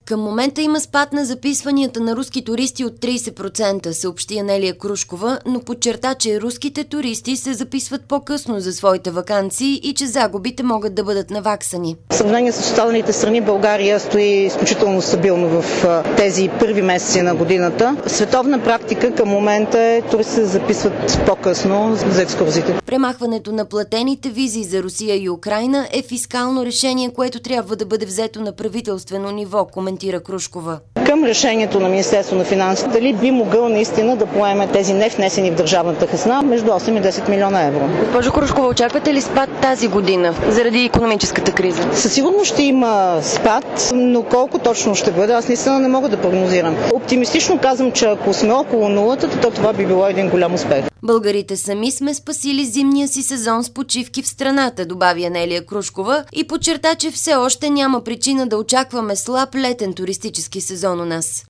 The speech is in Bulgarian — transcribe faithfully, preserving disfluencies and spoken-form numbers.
Към момента има спад на записванията на руски туристи от трийсет процента, съобщи Анелия Крушкова, но подчерта, че руските туристи се записват по-късно за своите ваканции и че загубите могат да бъдат наваксани. В сравнение с останалите страни, България стои изключително стабилно в тези първи месеци на годината. Световна практика към момента е туристи се записват по-късно за екскурзиите. Премахването на платените визи за Русия и Украйна е фискално решение, което трябва да бъде взето на правителствено ниво, коментира Крушкова. Към решението на Министерство на финансите, дали би могъл наистина да поеме тези невнесени в държавната хазна между осем и десет милиона евро. Госпожо Крушкова, очаквате ли спад тази година заради икономическата криза? Със сигурност ще има спад, но колко точно ще бъде, аз наистина не мога да прогнозирам. Оптимистично казвам, че ако сме около нулата, то това би било един голям успех. Българите сами сме спасили зимния си сезон с почивки в страната, добави Анелия Крушкова и подчерта, че все още няма причина да очакваме слаб летен туристически сезон у нас.